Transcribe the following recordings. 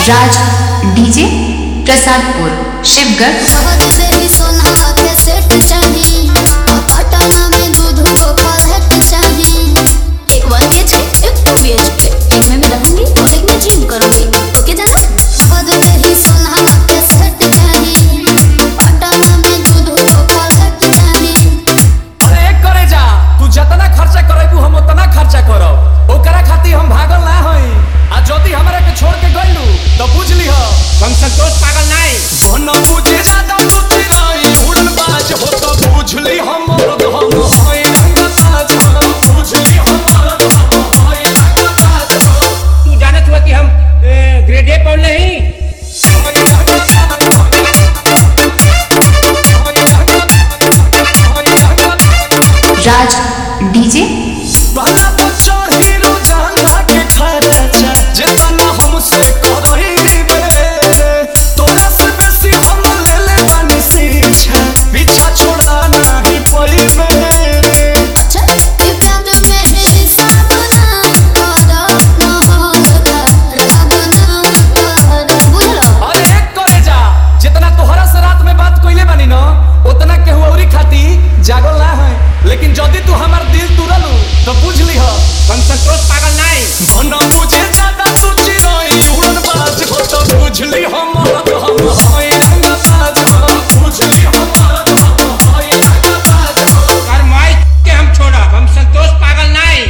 राज DJ Prasadpur Shivgarh. Santosh पागल नहीं न बुझे ज्यादा तुझे नहीं उड़न बाज हो तो बुझली हम होई रंगबाज हो बुझली हम होई रंगबाज हो। तू जानत हुआ कि हम ग्रेड ए पढ़ नहीं राज डीजे बहला तो चढ़ी रोजाना के खर्चा जितना हमसे करही पीछा छोड़ा नहीं पड़ी मेरे। अच्छा ये प्यार में हिसाब ना करो ना होगा राग ना करो बुझलो। अरे एक करे जा जितना तोहरा से रात में बात कइले बानी न उतना केहू औरी खाती जागल ना है लेकिन जदी तू हमार दिल तुरलू तो बुझ ली हो हम संतोष पागल नहीं न बुझे ज्यादा तू चिरई उड़न बाज हो तो बुझ ली हम होई रंगबाज हो बुझ ली हम संतोष पागल नहीं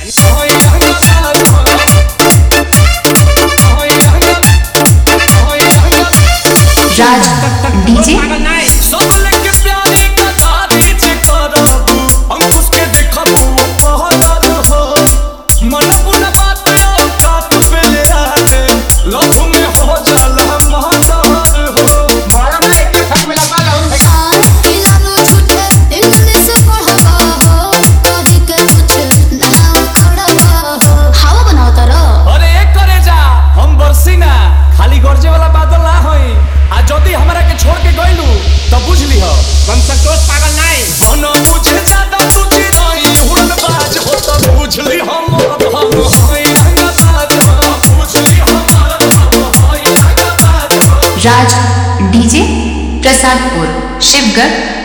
राज डीजे सब लेके प्यारी कथा दीजिए करबू अंकुश के देखबू पहलल हो मन पुन बात औकात पे ले आए लव में हो जाला महतर हो मारा में एक फट में लगा लहू आज खिलानो झूठे इंग्लिश पढ़बा हो कभी के कुछ ना खड़बा हो हवा बनाओ तारो। अरे एक करे जा हम बरसी ना खाली गरजे वाला बादल ना होई आ जदी हमरा के छोड़ के गइलू तो बुझ ली हो हम संतोष पागल नहीं न बुझे ज्यादा तुझे नहीं उड़न बाज हो तो बुझ ली हम होई रंगबाज हो बुझ ली हम होई रंगबाज हो। राज डीजे प्रसादपुर शिवगढ़।